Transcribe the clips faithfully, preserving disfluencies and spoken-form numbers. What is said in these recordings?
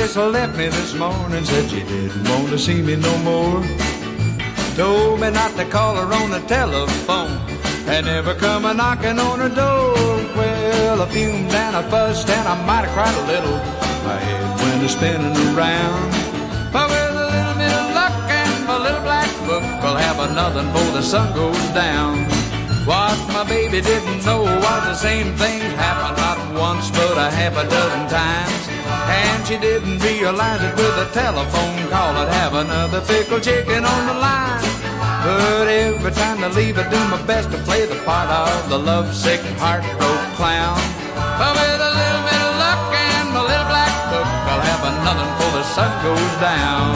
just left me this morning, said she didn't want to see me no more. Told me not to call her on the telephone and never come a knocking on her door. Well, I fumed and I fussed and I might have cried a little. My head went a spinning around. But with a little bit of luck and my little black book, I'll have another before the sun goes down. What my baby didn't know was the same thing happened not once but a half a dozen times. And she didn't realize it with a telephone call I'd have another fickle chicken on the line. But every time I leave I do my best to play the part of the lovesick heartbroken clown. But with a little bit of luck and my little black book, I'll have another before the sun goes down.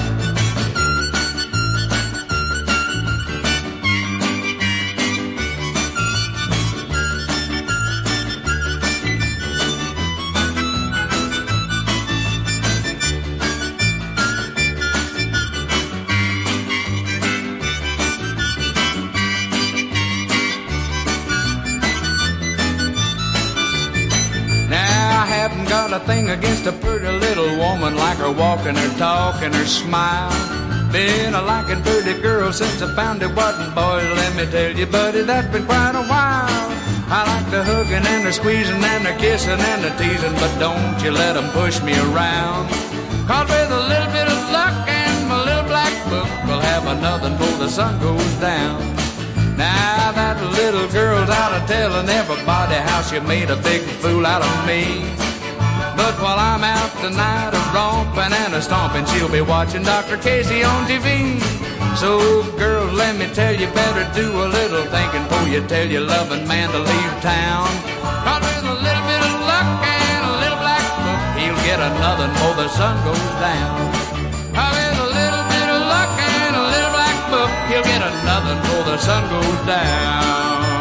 Got a thing against a pretty little woman, like her walking, her talk, and her smile. Been a liking pretty girl since I found it wasn't, boys, let me tell you, buddy, that's been quite a while. I like the hugging and the squeezing and the kissing and the teasing, but don't you let them push me around. Cause with a little bit of luck and my little black book, we'll have another before the sun goes down. Now that little girl's out of telling everybody how she made a big fool out of me. But while I'm out tonight a-romping and a-stomping, she'll be watching Doctor Casey on T V. So, girls, let me tell you, better do a little thinking before you tell your loving man to leave town. Cause with a little bit of luck and a little black book, he'll get another before the sun goes down. Cause with a little bit of luck and a little black book, he'll get another before the sun goes down.